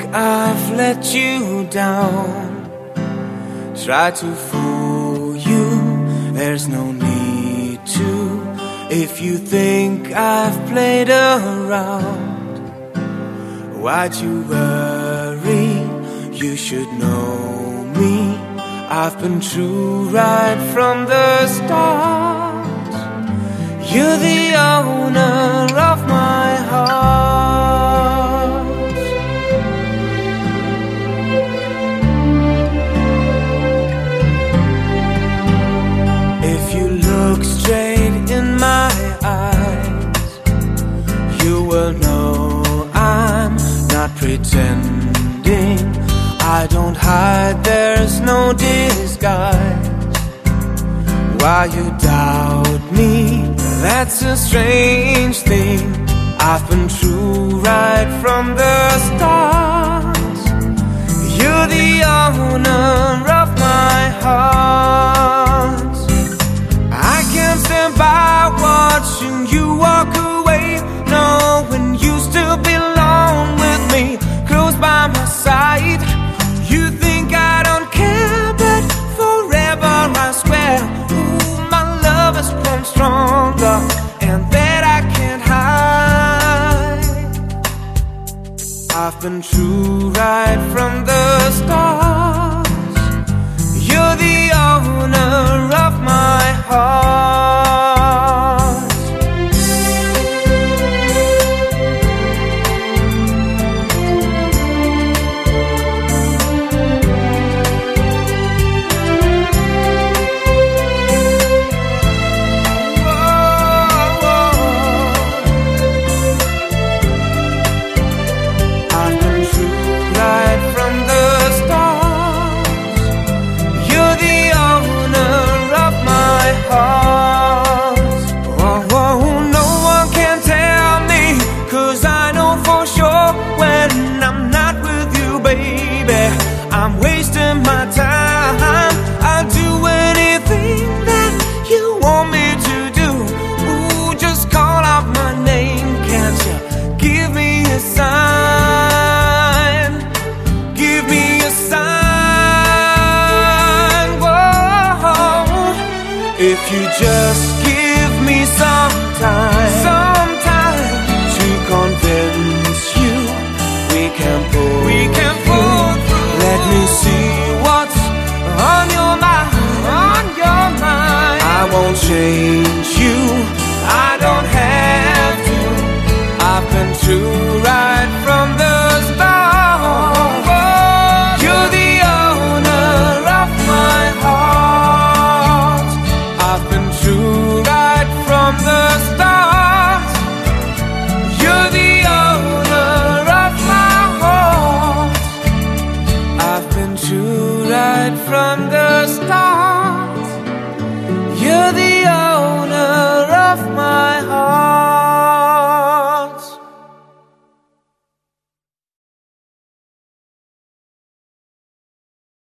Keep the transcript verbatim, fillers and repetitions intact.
I've let you down, tried to fool you, there's no need to. If you think I've played around, why'd you worry? You should know me, I've been true right from the start. You're the owner of my heart. If you look straight in my eyes, you will know I'm not pretending. I don't hide, there's no disguise. Why you doubt me? That's a strange thing. I've been true right from the start. You're the owner of my heart. I can't stand by watching you walk away, knowing you still belong with me, close by my side. You think I don't care, but forever I swear, ooh, my love has grown stronger, and that I can't hide. I've been true right from the start. You're the owner of my heart. I'm wasting my time. I'll do anything that you want me to do. Ooh, just call out my name, can't you? Give me a sign. Give me a sign. Whoa. If you just give me some time, some time to convince you, we can pull, we can pull. Let me see what's on your mind, on your mind. I won't change you, I don't have to. I've been true right from the start. You're the owner of my heart. I've been true right from the start. You're the owner of my heart. I've been true right from the start. You're the